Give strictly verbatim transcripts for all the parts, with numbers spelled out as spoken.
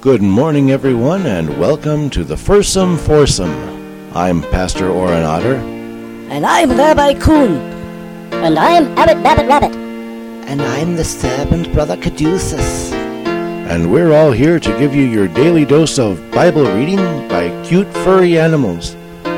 Good morning, everyone, and welcome to the Fursome Foursome. I'm Pastor Oren Otter. And I'm Rabbi Kuhn. And I'm Abbot Babbitt Rabbit. And I'm the servant Brother Caduceus. And we're all here to give you your daily dose of Bible reading by cute furry animals.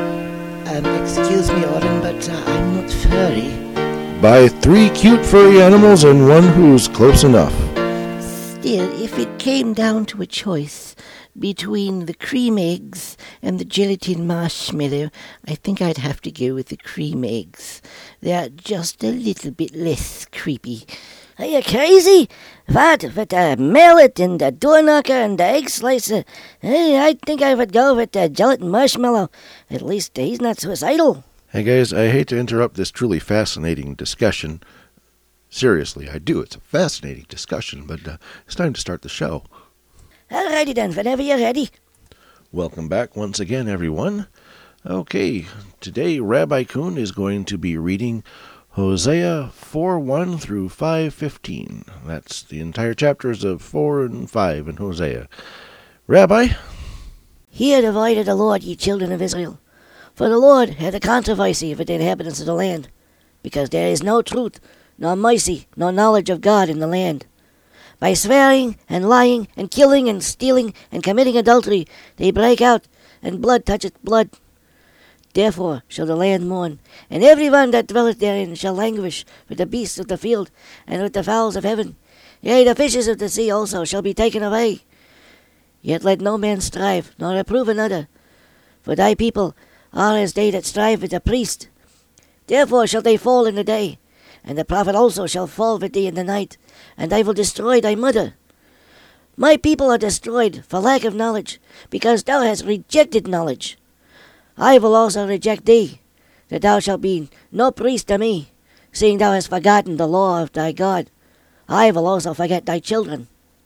Um, excuse me, Oren, but uh, I'm not furry. By three cute furry animals and one who's close enough. Still, if it came down to a choice between the cream eggs and the gelatin marshmallow, I think I'd have to go with the cream eggs. They're just a little bit less creepy. Are you crazy? What, with the mallet and the door knocker and the egg slicer? Hey, I think I would go with the gelatin marshmallow. At least he's not suicidal. Hey guys, I hate to interrupt this truly fascinating discussion. Seriously, I do. It's a fascinating discussion, but uh, it's time to start the show. Alrighty then, whenever you're ready. Welcome back once again, everyone. Okay, today Rabbi Kuhn is going to be reading Hosea four one through five fifteen. That's the entire chapters of four and five in Hosea. Rabbi? Hear the voice of the Lord, ye children of Israel. For the Lord had a controversy with the inhabitants of the land, because there is no truth, nor mercy, nor knowledge of God in the land. By swearing, and lying, and killing, and stealing, and committing adultery, they break out, and blood toucheth blood. Therefore shall the land mourn, and every one that dwelleth therein shall languish with the beasts of the field, and with the fowls of heaven. Yea, the fishes of the sea also shall be taken away. Yet let no man strive, nor reprove another. For thy people are as they that strive with the priest. Therefore shall they fall in the day, and the prophet also shall fall with thee in the night, and I will destroy thy mother. My people are destroyed for lack of knowledge, because thou hast rejected knowledge. I will also reject thee, that thou shalt be no priest to me, seeing thou hast forgotten the law of thy God. I will also forget thy children.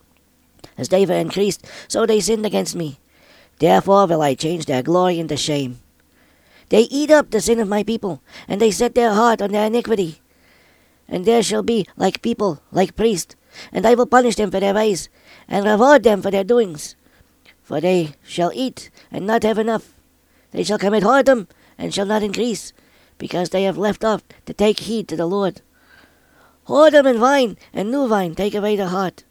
As they were increased, so they sinned against me. Therefore will I change their glory into shame. They eat up the sin of my people, and they set their heart on their iniquity. And there shall be like people, like priests, and I will punish them for their ways, and reward them for their doings. For they shall eat, and not have enough. They shall commit whoredom, and shall not increase, because they have left off to take heed to the Lord. Whoredom and wine, and new wine, take away the heart.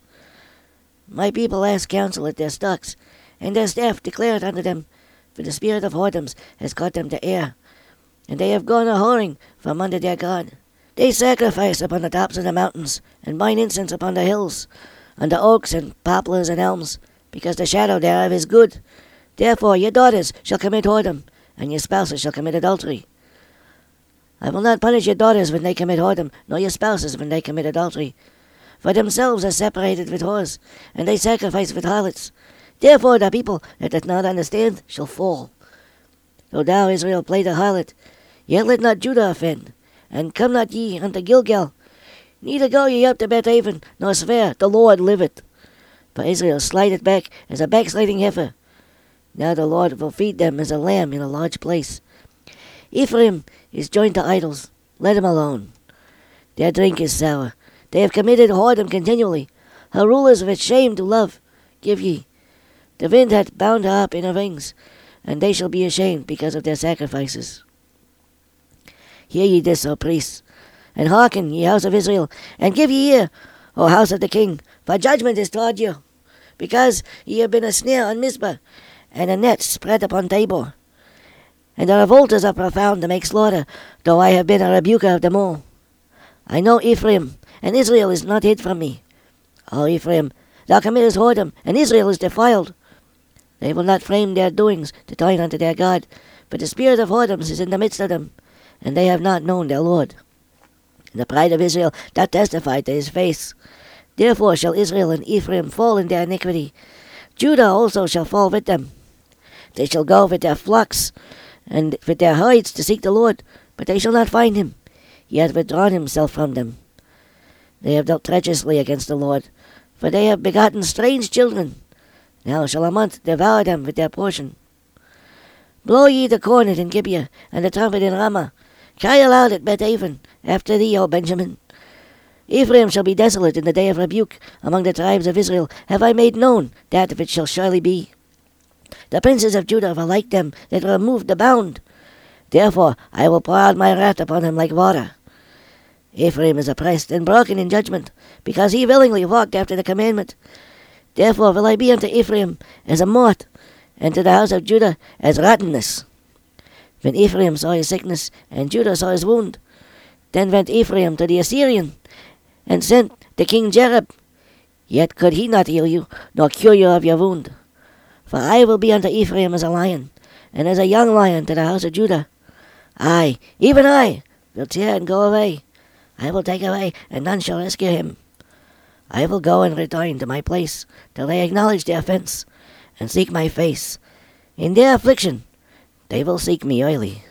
My people ask counsel at their stocks, and their staff declareth unto them, for the spirit of whoredoms has got them to err, and they have gone a-whoring from under their God. They sacrifice upon the tops of the mountains, and burn incense upon the hills, under oaks and poplars and elms, because the shadow thereof is good. Therefore your daughters shall commit whoredom, and your spouses shall commit adultery. I will not punish your daughters when they commit whoredom, nor your spouses when they commit adultery. For themselves are separated with whores, and they sacrifice with harlots. Therefore the people that doth not understand shall fall. Though thou, Israel, play the harlot, yet let not Judah offend. And come not ye unto Gilgal, neither go ye up to Bethaven, nor swear, the Lord liveth. For Israel slideth back as a backsliding heifer. Now the Lord will feed them as a lamb in a large place. Ephraim is joined to idols, let him alone. Their drink is sour, they have committed whoredom continually. Her rulers with shame do love, give ye. The wind hath bound her up in her wings, and they shall be ashamed because of their sacrifices. Hear ye this, O priests, and hearken, ye house of Israel, and give ye ear, O house of the king, for judgment is toward you, because ye have been a snare on Mizpah, and a net spread upon Tabor. And the revolters are profound to make slaughter, though I have been a rebuker of them all. I know Ephraim, and Israel is not hid from me. O Ephraim, thou committest whoredom, and Israel is defiled. They will not frame their doings to turn unto their God, but the spirit of whoredoms is in the midst of them, and they have not known their Lord. And the pride of Israel doth testify to his face. Therefore shall Israel and Ephraim fall in their iniquity. Judah also shall fall with them. They shall go with their flocks and with their herds to seek the Lord, but they shall not find him. He hath withdrawn himself from them. They have dealt treacherously against the Lord, for they have begotten strange children. Now shall a month devour them with their portion. Blow ye the cornet in Gibeah, and the trumpet in Ramah. Cry aloud at Bethaven, after thee, O Benjamin. Ephraim shall be desolate in the day of rebuke. Among the tribes of Israel have I made known that which shall surely be. The princes of Judah were like them that were moved to bound. Therefore I will pour out my wrath upon him like water. Ephraim is oppressed and broken in judgment, because he willingly walked after the commandment. Therefore will I be unto Ephraim as a moth, and to the house of Judah as rottenness. When Ephraim saw his sickness, and Judah saw his wound, then went Ephraim to the Assyrian, and sent to King Jareb. Yet could he not heal you, nor cure you of your wound. For I will be unto Ephraim as a lion, and as a young lion to the house of Judah. I, even I, will tear and go away. I will take away, and none shall rescue him. I will go and return to my place, till they acknowledge their offence, and seek my face. In their affliction they will seek me early.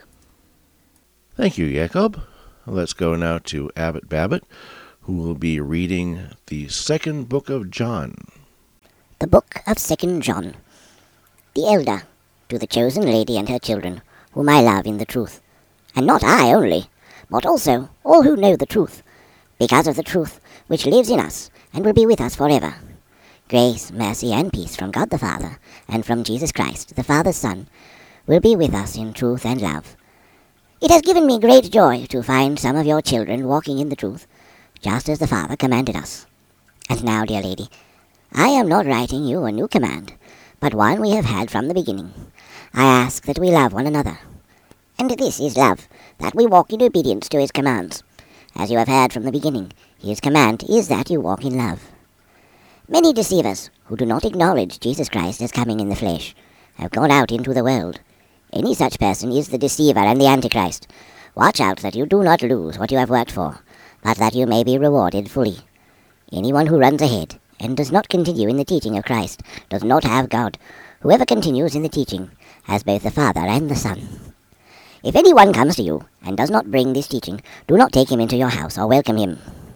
Thank you, Jacob. Let's go now to Abbot Babbitt, who will be reading the second book of John. The book of Second John. The elder, to the chosen lady and her children, whom I love in the truth, and not I only, but also all who know the truth, because of the truth which lives in us and will be with us forever. Grace, mercy, and peace from God the Father, and from Jesus Christ, the Father's Son, will be with us in truth and love. It has given me great joy to find some of your children walking in the truth, just as the Father commanded us. And now, dear lady, I am not writing you a new command, but one we have had from the beginning. I ask that we love one another. And this is love, that we walk in obedience to his commands. As you have heard from the beginning, his command is that you walk in love. Many deceivers, who do not acknowledge Jesus Christ as coming in the flesh, have gone out into the world. Any such person is the deceiver and the Antichrist. Watch out that you do not lose what you have worked for, but that you may be rewarded fully. Anyone who runs ahead and does not continue in the teaching of Christ does not have God. Whoever continues in the teaching has both the Father and the Son. If anyone comes to you and does not bring this teaching, do not take him into your house or welcome him.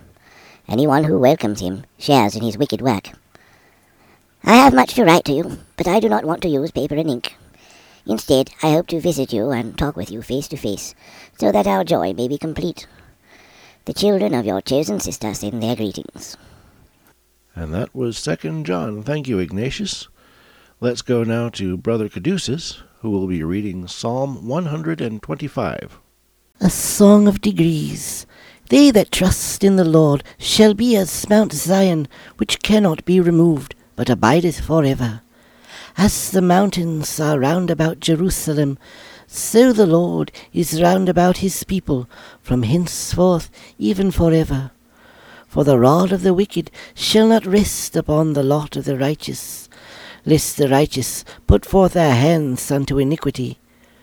Anyone who welcomes him shares in his wicked work. I have much to write to you, but I do not want to use paper and ink. Instead, I hope to visit you and talk with you face to face, so that our joy may be complete. The children of your chosen sister send their greetings. And that was Second John. Thank you, Ignatius. Let's go now to Brother Caduceus, who will be reading Psalm one hundred twenty-five. A song of degrees. They that trust in the Lord shall be as Mount Zion, which cannot be removed, but abideth for ever. As the mountains are round about Jerusalem, so the Lord is round about his people, from henceforth even for ever. For the rod of the wicked shall not rest upon the lot of the righteous, lest the righteous put forth their hands unto iniquity.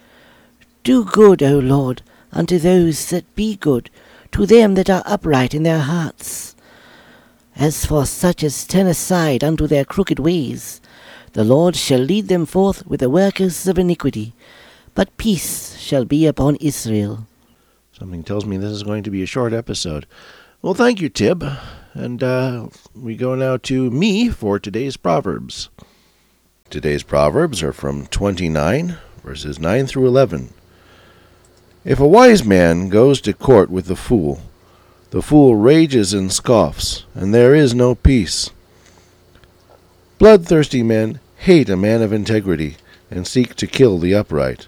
Do good, O Lord, unto those that be good, to them that are upright in their hearts. As for such as turn aside unto their crooked ways, the Lord shall lead them forth with the workers of iniquity, but peace shall be upon Israel. Something tells me this is going to be a short episode. Well, thank you, Tib. And uh, we go now to me for today's Proverbs. Today's Proverbs are from twenty-nine, verses nine through eleven. If a wise man goes to court with a fool, the fool rages and scoffs, and there is no peace. Bloodthirsty men hate a man of integrity, and seek to kill the upright.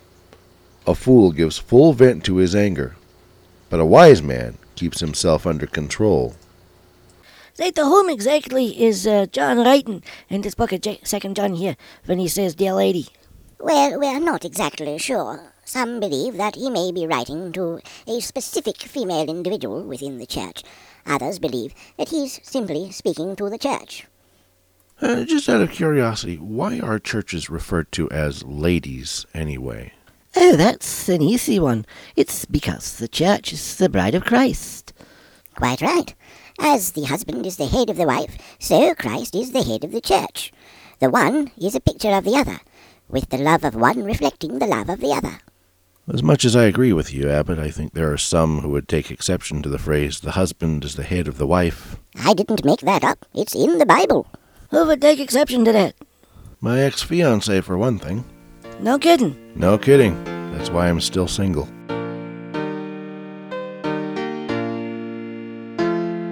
A fool gives full vent to his anger, but a wise man keeps himself under control. Say, to whom exactly is uh, John writing in this book of J- Second John here, when he says, dear lady? Well, we're not exactly sure. Some believe that he may be writing to a specific female individual within the church. Others believe that he's simply speaking to the church. Uh, just out of curiosity, why are churches referred to as ladies anyway? Oh, that's an easy one. It's because the church is the bride of Christ. Quite right. As the husband is the head of the wife, so Christ is the head of the church. The one is a picture of the other, with the love of one reflecting the love of the other. As much as I agree with you, Abbot, I think there are some who would take exception to the phrase, the husband is the head of the wife. I didn't make that up. It's in the Bible. Who would take exception to that? My ex-fiancée, for one thing. No kidding. No kidding. That's why I'm still single.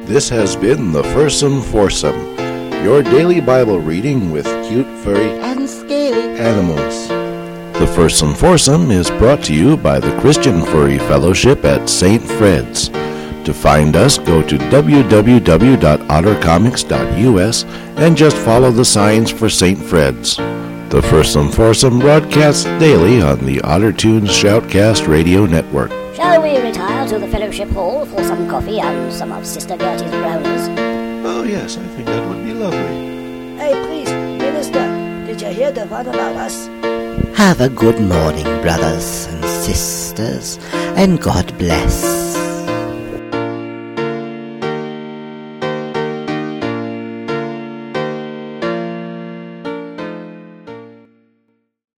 This has been the Fursome Foursome, your daily Bible reading with cute, furry, And scaly. animals. The Fursome Foursome is brought to you by the Christian Furry Fellowship at Saint Fred's. To find us, go to w w w dot otter comics dot u s and just follow the signs for Saint Fred's. The Fursome Foursome broadcasts daily on the OtterTunes Shoutcast Radio Network. Shall we retire to the fellowship hall for some coffee and some of Sister Gertie's brownies? Oh yes, I think that would be lovely. Hey, please, Minister, did you hear the one about us? Have a good morning, brothers and sisters, and God bless.